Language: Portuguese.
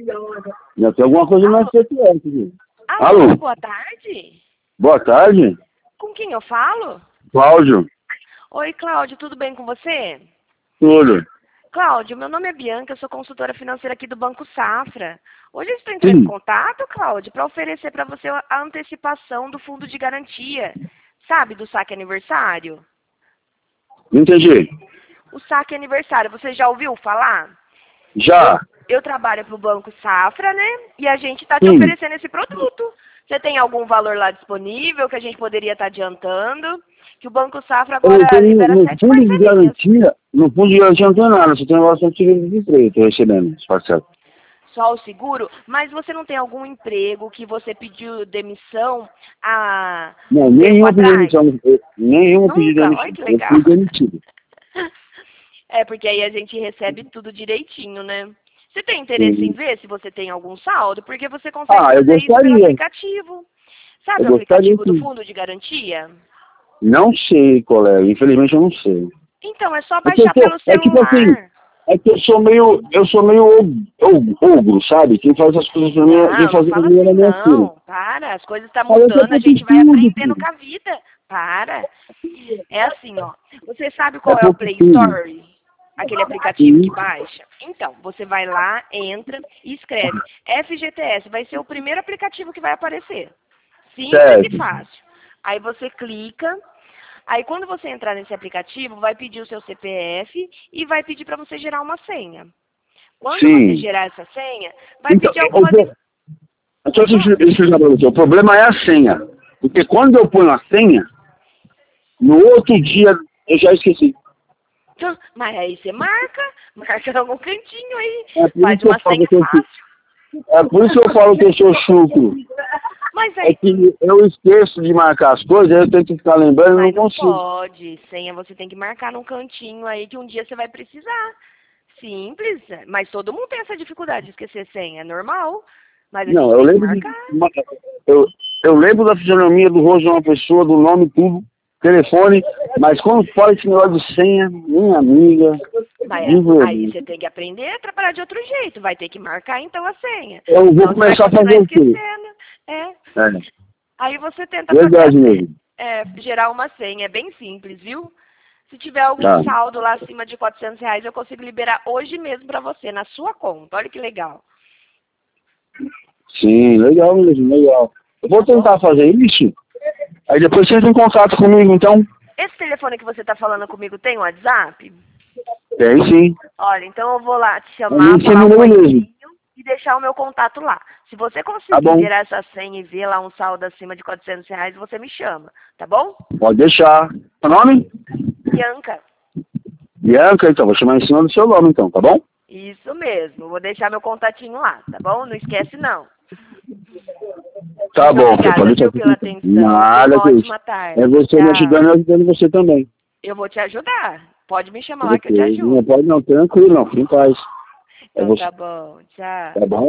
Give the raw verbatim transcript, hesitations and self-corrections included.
Já tem alguma coisa mais C P F, viu? Alô, Alô, boa tarde. Boa tarde. Com quem eu falo? Cláudio. Oi, Cláudio, tudo bem com você? Tudo. Cláudio, meu nome é Bianca, eu sou consultora financeira aqui do Banco Safra. Hoje eu estou entrando Sim. em contato, Cláudio, para oferecer para você a antecipação do fundo de garantia. Sabe, do saque aniversário? Entendi. O saque aniversário, você já ouviu falar? Já. Eu, eu trabalho para o Banco Safra, né? E a gente está te Sim. oferecendo esse produto. Você tem algum valor lá disponível que a gente poderia estar tá adiantando? Que o Banco Safra agora tenho, libera no sete fundo de parcelinhas. garantia, No fundo de garantia não tem nada, só tem um negócio de desemprego, estou recebendo, parcelo. Só o seguro? Mas você não tem algum emprego que você pediu demissão há Não, nenhum pedido de demissão. Nenhum pedido de demissão. Olha que legal. Eu fui demitido. É, porque aí a gente recebe tudo direitinho, né? Você tem interesse Sim. em ver se você tem algum saldo? Porque você consegue ah, fazer isso pelo aplicativo. Sabe eu o aplicativo sim. do fundo de garantia? Não sei, colega. Infelizmente eu não sei. Então, é só baixar é que, pelo celular. É tipo assim, é que eu sou meio, eu sou meio ogro, sabe? Quem faz as coisas pra mim, não, quem faz não pra fala mim assim, é minha não. filha. Para, as coisas estão mudando, a gente vai aprendendo com a vida. Para. É assim, ó. Você sabe qual é, é o Play Store? Aquele aplicativo que baixa? Então, você vai lá, entra e escreve F G T S. Vai ser o primeiro aplicativo que vai aparecer. Simples certo. E fácil. Aí você clica. Aí quando você entrar nesse aplicativo, vai pedir o seu C P F e vai pedir para você gerar uma senha. Quando Sim. você gerar essa senha, vai então, pedir algumas... Deixa eu explicar para você. O problema é a senha. Porque quando eu ponho a senha, no outro dia eu já esqueci. Mas aí você marca, marca em algum cantinho aí, é faz uma senha fácil. É por isso que eu falo que eu sou chucro. Mas aí... É que eu esqueço de marcar as coisas, aí eu tenho que ficar lembrando e não consigo. Não pode, senha você tem que marcar num cantinho aí que um dia você vai precisar. Simples, mas todo mundo tem essa dificuldade de esquecer senha, é normal. Mas a não, gente eu tem lembro que marcar. De, eu, eu lembro da fisionomia do rosto de uma pessoa, do nome, tudo, telefone, mas quando fala esse negócio de senha, minha amiga... Mas aí você tem que aprender a trabalhar de outro jeito, vai ter que marcar então a senha. Eu vou então, começar a fazer o quê? É. é. Aí você tenta Verdade fazer mesmo. É, gerar uma senha, é bem simples, viu? Se tiver algum tá. saldo lá acima de quatrocentos reais, eu consigo liberar hoje mesmo para você, na sua conta. Olha que legal. Sim, legal mesmo, legal. Eu vou tentar fazer isso, aí depois você entra em contato comigo, então. Esse telefone que você está falando comigo tem WhatsApp? Tem sim. Olha, então eu vou lá te chamar, falar um pouquinho e deixar o meu contato lá. Se você conseguir tá gerar essa senha e ver lá um saldo acima de quatrocentos reais, você me chama, tá bom? Pode deixar. Seu nome? Bianca. Bianca, então, vou chamar em cima do seu nome, então, tá bom? Isso mesmo, vou deixar meu contatinho lá, tá bom? Não esquece, não. Tá Muito bom, obrigada, pode viu, pela atenção. Nada, uma ótima tarde. É você Tchau. me ajudando e ajudando você também. Eu vou te ajudar. Pode me chamar lá que eu te ajudo. Não pode não, tranquilo, não, fique em paz. Então é tá bom, tchau. Tá bom?